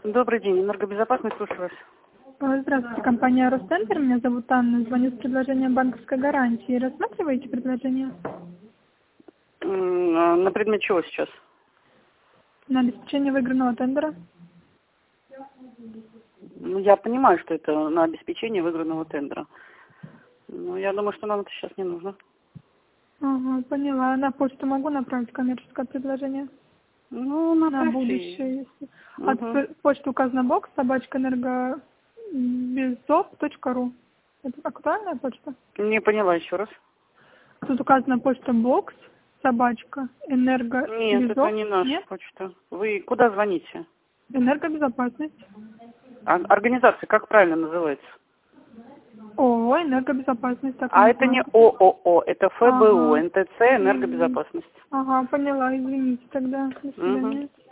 Добрый день, энергобезопасность, слушаю вас. Здравствуйте, компания Ростендер. Меня зовут Анна. Звоню с предложением банковской гарантии. Рассматриваете предложение? На предмет чего сейчас? На обеспечение выигранного тендера? Ну, я понимаю, что это на обеспечение выигранного тендера. Но я думаю, что нам это сейчас не нужно. Ага, поняла. На почту могу направить коммерческое предложение? Ну, На направьте. будущее, если... Угу. Почта указана бокс, собачка.энергобезоп.ру. Это актуальная почта? Не поняла еще раз. Тут указана почта бокс, собачка, Нет, это не наша Нет? почта. Вы куда звоните? Энергобезопасность. Организация как правильно называется? ООО «Энергобезопасность». Так А это не называется. ООО, это ФБУ, Ага. НТЦ, энергобезопасность. Ага, поняла, извините тогда. До Угу. свидания.